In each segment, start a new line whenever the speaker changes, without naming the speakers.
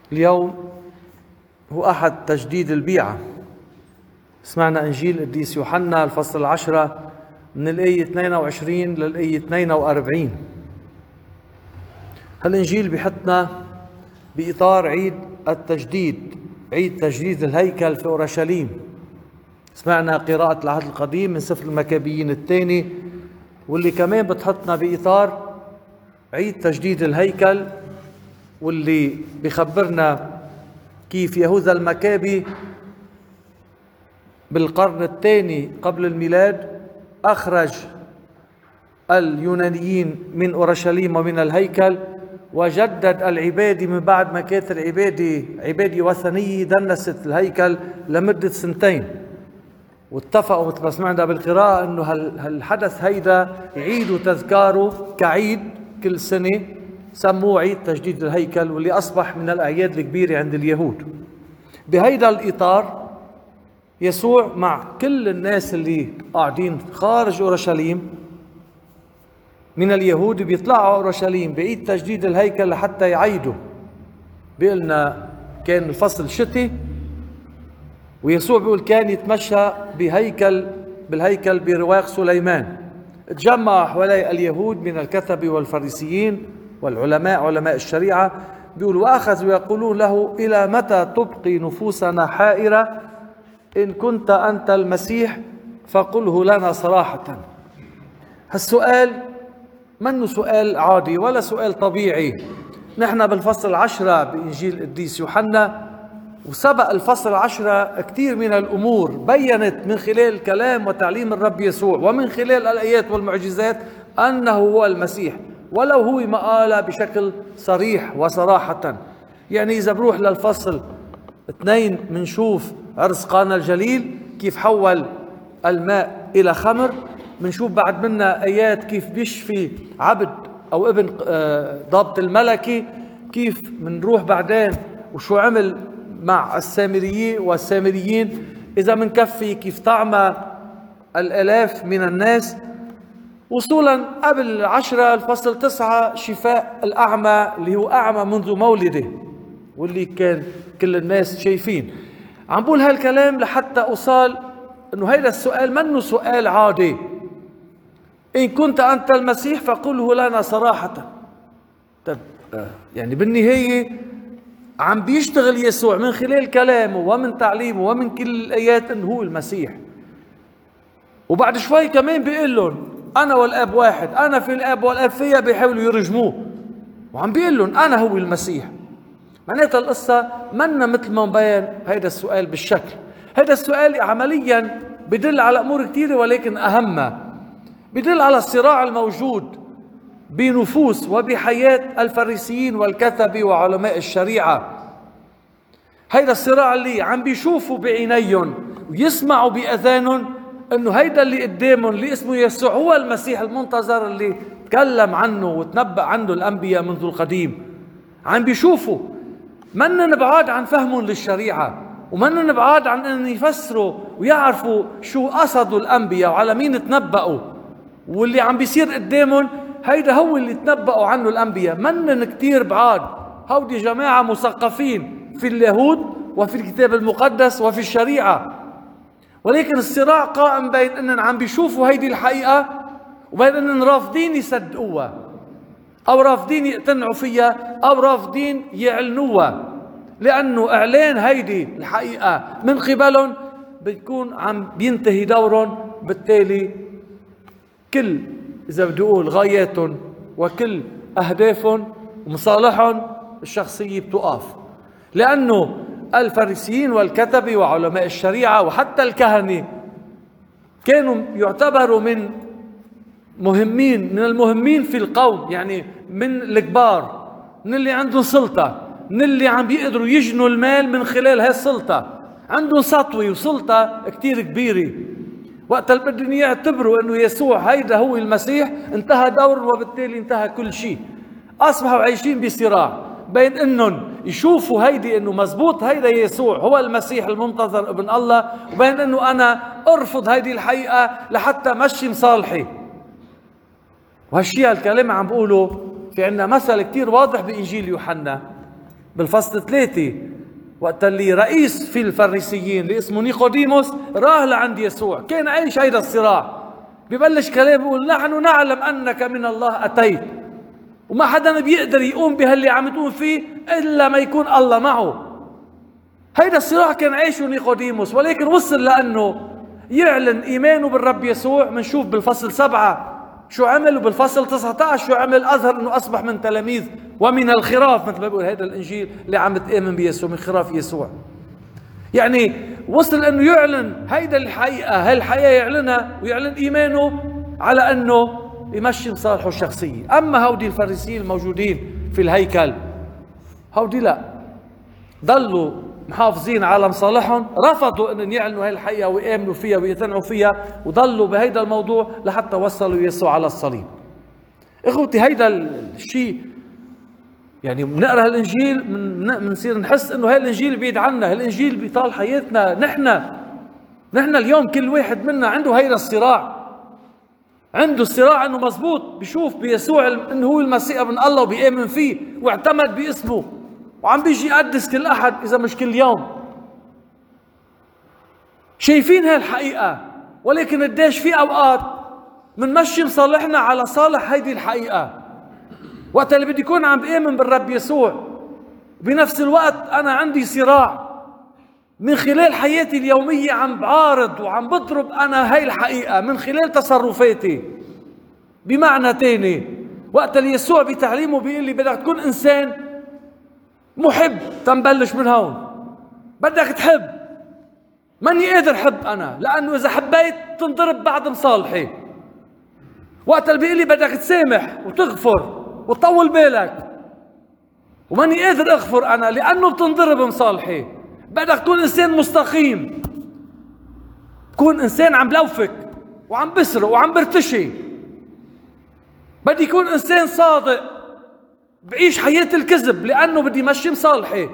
اليوم هو أحد تجديد البيعة. سمعنا إنجيل القديس يوحنا الفصل 10 من الآية 22 للآية 42. هالإنجيل بيحطنا بإطار عيد التجديد، عيد تجديد الهيكل في أورشليم. سمعنا قراءة العهد القديم من سفر المكابيين الثاني، واللي كمان بتحطنا بإطار عيد تجديد الهيكل، واللي بيخبرنا كيف يهوذا المكابي بالقرن الثاني قبل الميلاد أخرج اليونانيين من أورشليم ومن الهيكل، وجدد العبادة من بعد ما كانت العبادة عبادة وثنية دنست الهيكل لمدة 2 سنين. واتفقوا مثل ما سمعنا بالقراءة أنه هالحدث هيدا يعيدوا تذكاره كعيد كل سنة، سموه عيد تجديد الهيكل، واللي أصبح من الأعياد الكبيرة عند اليهود. بهيدا الإطار يسوع مع كل الناس اللي قاعدين خارج أورشليم من اليهود بيطلعوا أورشليم بعيد تجديد الهيكل لحتى يعيدوا. بيقولنا كان الفصل شتي، ويسوع بيقول كان يتمشى بالهيكل برواق سليمان. تجمع حوالي اليهود من الكتبة والفريسيين والعلماء علماء الشريعة، بيقول وأخذوا يقولون له إلى متى تبقي نفوسنا حائرة؟ إن كنت أنت المسيح فقله لنا صراحة. هالسؤال منه سؤال عادي ولا سؤال طبيعي. نحن بالفصل 10 بإنجيل القديس يوحنا، وسبق الفصل 10 كثير من الأمور بيّنت من خلال كلام وتعليم الرب يسوع ومن خلال الآيات والمعجزات أنه هو المسيح، ولو هو ما قال بشكل صريح وصراحة. يعني إذا بروح للفصل 2 منشوف عرس قانا الجليل كيف حول الماء إلى خمر، منشوف بعد منا آيات كيف بيشفي عبد أو ابن ضابط الملكي، كيف منروح بعدين وشو عمل مع والسامريين. إذا منكفي كيف طعم الآلاف من الناس، وصولا قبل 10 الفصل 9 شفاء الأعمى اللي هو أعمى منذ مولده، واللي كان كل الناس شايفين. عم بقول هالكلام لحتى أوصل إنه هيدا السؤال منه سؤال عادي. إن كنت أنت المسيح فقله لنا صراحة. طب يعني بالنهاية عم بيشتغل يسوع من خلال كلامه ومن تعليمه ومن كل الآيات إنه هو المسيح. وبعد شوي كمان بيقول لهم أنا والآب واحد، أنا في الآب والآب فيا، بيحاولوا يرجموه، وعم بيقول لهم أنا هو المسيح. معناتها القصة منا مثل ما مبين هيدا السؤال بالشكل. هيدا السؤال عمليا بدل على أمور كثيرة، ولكن أهمها بدل على الصراع الموجود بنفوس وبحياة الفريسيين والكتبة وعلماء الشريعة. هيدا الصراع اللي عم بيشوفوا بعينيهم ويسمعوا بأذانهم انه هيدا اللي قدامهم اللي اسمه يسوع هو المسيح المنتظر اللي تكلم عنه وتنبأ عنه الأنبياء منذ القديم. عم بيشوفوا، منن نبعاد عن فهمهم للشريعة، ومنن نبعاد عن ان يفسروا ويعرفوا شو قصدوا الأنبياء وعلى مين تنبأوا. واللي عم بيصير قدامهم هيدا هو اللي تنبأوا عنه الأنبياء. منن كتير بعاد، هودي جماعة مثقفين في اليهود وفي الكتاب المقدس وفي الشريعة، ولكن الصراع قائم بين أننا عم بيشوفوا هيدي الحقيقة وبين أننا رافضين يصدقوها، أو رافضين يقتنعوا فيها، أو رافضين يعلنوها. لأنه إعلان هيدي الحقيقة من قبلهم بيكون عم بينتهي دورهم، بالتالي كل إذا بدي أقول غاياتهم وكل أهدافهم ومصالحهم الشخصية بتوقف. لأنه الفريسيين والكتبة وعلماء الشريعة وحتى الكهنة كانوا يعتبروا من المهمين في القوم، يعني من الكبار، من اللي عندهم سلطة، من اللي عم بيقدروا يجنوا المال من خلال هاي السلطة، عندهم سطوة وسلطة كتير كبيرة. وقت اللي بدهم يعتبروا انه يسوع هيدا هو المسيح انتهى دور، وبالتالي انتهى كل شيء. اصبحوا عايشين بصراع بين انهم يشوفوا هيدي انه مزبوط هيدا يسوع هو المسيح المنتظر ابن الله، وبين انه انا ارفض هيدي الحقيقة لحتى مشي مصالحي. وهالشيء الكلام عم بقوله في عنا مثل كتير واضح بإنجيل يوحنا. بالفصل 3 وقت اللي رئيس في الفريسيين اللي اسمه نيقوديموس راه لعند يسوع، كان عايش هيدا الصراع. ببلش كلام بيقول نحن نعلم أنك من الله أتيت، وما حدا بيقدر يقوم بهاللي عم تقوم فيه إلا ما يكون الله معه. هيدا الصراع كان عايشه نيقوديموس، ولكن وصل لأنه يعلن إيمانه بالرب يسوع. منشوف بالفصل 7 شو عمل، وبالفصل 19 شو عمل. أظهر أنه أصبح من تلاميذ ومن الخراف، مثل ما بيقول هذا الإنجيل اللي عم تآمن بيسوع، من خراف يسوع. يعني وصل أنه يعلن هيدا الحقيقة، هاي الحقيقة يعلنها ويعلن إيمانه على أنه يمشي مصالحه الشخصية. أما هودي الفريسيين الموجودين في الهيكل، هودي لا، ضلوا محافظين على مصالحهم، رفضوا أن يعلنوا هاي الحقيقة ويآمنوا فيها ويقتنعوا فيها، وضلوا بهيدا الموضوع لحتى وصلوا يسوع على الصليب. إخوتي هيدا الشيء يعني بنقرأ الإنجيل بنصير نحس أنه هاي الإنجيل بعيد عنا، هاي الإنجيل بيطال حياتنا. نحن اليوم كل واحد منا عنده هيدا الصراع، عنده الصراع أنه مزبوط بيشوف بيسوع أنه هو المسيح ابن الله وبيآمن فيه واعتمد باسمه، وعم بيجي يقدس كل أحد إذا مش كل يوم. شايفين هاي الحقيقة، ولكن قديش في أوقات منمشي مصالحنا على صالح هيدي الحقيقة. وقت اللي بدي يكون عم بآمن بالرب يسوع، بنفس الوقت أنا عندي صراع من خلال حياتي اليومية، عم بعارض وعم بضرب أنا هاي الحقيقة من خلال تصرفاتي. بمعنى تاني، وقت اللي يسوع بتعليمه بيقول لي بدك تكون إنسان محب، تنبلش من هون. بدك تحب، ماني قادر حب أنا، لأنه إذا حبيت تنضرب بعد مصالحي. وقت اللي بيقول لي بدك تسامح وتغفر وتطول بالك، وماني قادر أغفر أنا لأنه بتنضرب مصالحي. بدك تكون إنسان مستقيم، تكون إنسان عم بلوفك وعم بسرق وعم برتشي. بدي يكون إنسان صادق، بعيش حياة الكذب لأنه بدي مشي مصالحي.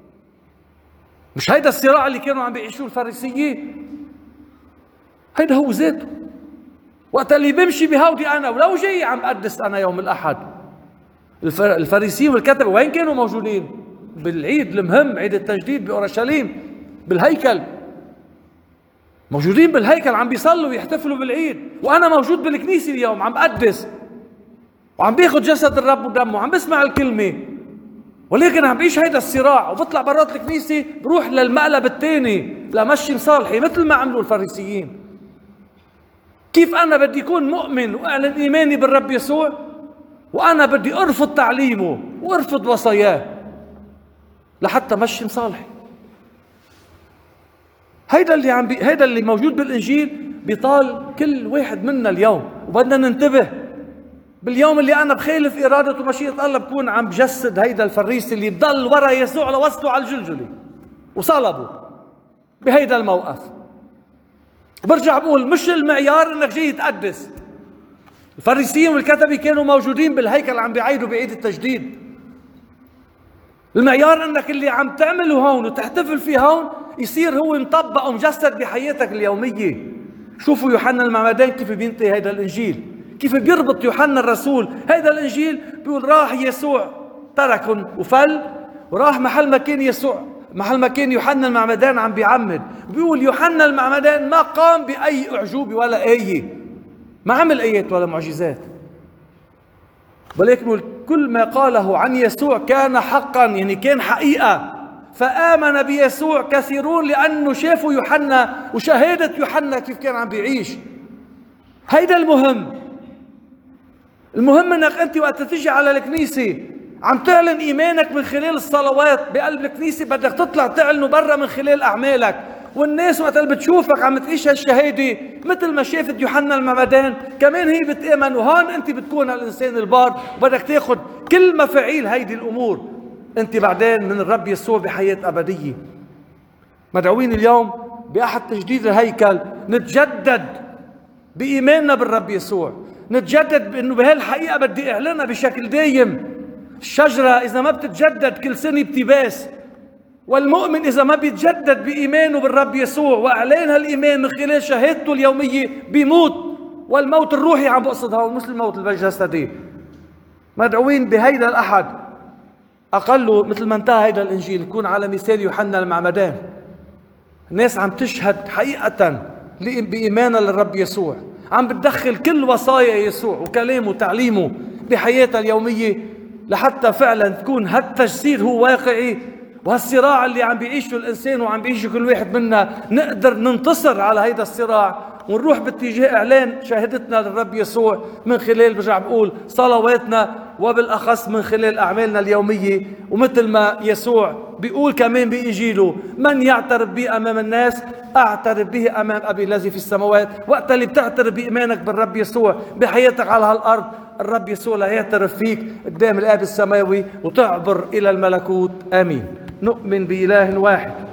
مش هيدا الصراع اللي كانوا عم بيعيشوه الفريسيين؟ هيدا هو ذاته. وقت اللي بمشي بهودي أنا، ولو جاي عم أقدس أنا يوم الأحد. الفريسيين والكتبة وين كانوا موجودين؟ بالعيد المهم، عيد التجديد بأورشليم بالهيكل. موجودين بالهيكل عم بيصلوا ويحتفلوا بالعيد، وأنا موجود بالكنيسة اليوم عم أقدس وعم بياخد جسد الرب ودمه وعم بسمع الكلمة، ولكن عم بعيش هيدا الصراع. وبطلع برات الكنيسة بروح للمقلب الثاني لمشي مصالحي مثل ما عملوا الفريسيين. كيف أنا بدي أكون مؤمن وأعلن إيماني بالرب يسوع وأنا بدي أرفض تعليمه وأرفض وصاياه لحتى مشي مصالحي؟ هيدا اللي موجود بالإنجيل بيطال كل واحد منا اليوم. وبدنا ننتبه باليوم اللي أنا بخالف إرادة ومشيئة الله، بكون عم بجسد هيدا الفريسي اللي بضل ورا يسوع لوصله على الجلجلة وصلبه بهيدا الموقف. برجع بقول مش المعيار انك جاي تقدس. الفريسيين والكتبة كانوا موجودين بالهيكل عم بيعيدوا بعيد التجديد. المعيار انك اللي عم تعمله هون وتحتفل فيه هون يصير هو مطبق ومجسد بحياتك اليومية. شوفوا يوحنا المعمدان كيف بينتهي هيدا الانجيل، كيف بيربط يوحنا الرسول هيدا الانجيل. بيقول راح يسوع تركن وفل، وراح محل ما كان يوحنا المعمدان عم بيعمد. بيقول يوحنا المعمدان ما قام بأي أعجوبة ولا آية، ما عمل آيات ولا معجزات، ولكن بيقول كل ما قاله عن يسوع كان حقا، يعني كان حقيقة. فآمن بيسوع كثيرون لأنه شافوا يوحنا وشهادة يوحنا كيف كان عم بيعيش. هيدا المهم انك انت وقت تيجي على الكنيسة عم تعلن ايمانك من خلال الصلوات بقلب الكنيسة، بدك تطلع تعلنه برا من خلال اعمالك. والناس وقت اللي بتشوفك عم تعيش هالشهادة مثل ما شافت يوحنا المعمدان كمان هي بتآمن، وهون انت بتكون الانسان البار، وبدك تاخذ كل مفاعيل هيدي الامور انت بعدين من الرب يسوع بحياة ابدية. مدعوين اليوم باحد تجديد الهيكل نتجدد بايماننا بالرب يسوع، نتجدد بانه بهالحقيقة بدي اعلنها بشكل دايم. الشجرة إذا ما بتتجدد كل سنة بتباس، والمؤمن إذا ما بيتجدد بإيمانه بالرب يسوع وإعلان هالإيمان من خلال شهادته اليومية بيموت. والموت الروحي عم بقصد هون، مش الموت الجسدي. مدعوين بهيدا الأحد أقله مثل ما انتهى هيدا الإنجيل يكون على مثال يوحنا المعمدان. الناس عم تشهد حقيقة بإيمانها للرب يسوع، عم بتدخل كل وصايا يسوع وكلامه وتعليمه بحياتها اليومية، لحتى فعلا تكون هالتجسيد هو واقعي. وهالصراع اللي عم بيعيشه الإنسان وعم بيعيشه كل واحد منا، نقدر ننتصر على هيدا الصراع ونروح باتجاه إعلان شهادتنا للرب يسوع من خلال، برجع بقول، صلواتنا، وبالأخص من خلال أعمالنا اليومية. ومثل ما يسوع بيقول كمان بإنجيله: من يعترف بي أمام الناس أعترف به أمام أبي الذي في السماوات. وقت اللي بتعترف بإيمانك بالرب يسوع بحياتك على هالأرض، الرب يسوع لا يعترف فيك قدام الآب السماوي وتعبر إلى الملكوت. آمين. نؤمن بإله واحد